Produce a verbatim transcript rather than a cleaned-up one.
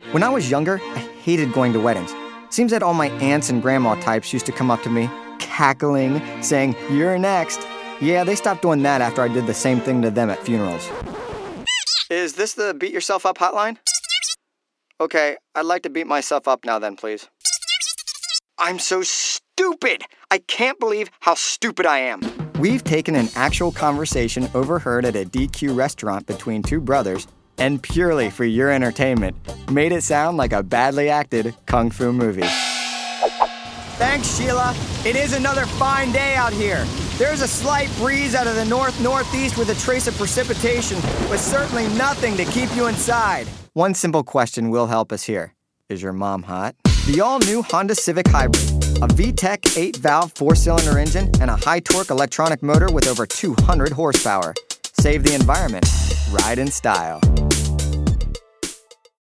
When I was younger, I hated going to weddings. Seems that all my aunts and grandma types used to come up to me, cackling, saying, "You're next." Yeah, they stopped doing that after I did the same thing to them at funerals. Is this the Beat Yourself Up hotline? Okay, I'd like to beat myself up now then, please. I'm so stupid! I can't believe how stupid I am. We've taken an actual conversation overheard at a D Q restaurant between two brothers and purely for your entertainment, made it sound like a badly acted kung fu movie. Thanks, Sheila. It is another fine day out here. There's a slight breeze out of the north-northeast with a trace of precipitation, but certainly nothing to keep you inside. One simple question will help us here. Is your mom hot? The all-new Honda Civic Hybrid, a V TEC eight-valve four-cylinder engine and a high-torque electronic motor with over two hundred horsepower. Save the environment. Ride in style.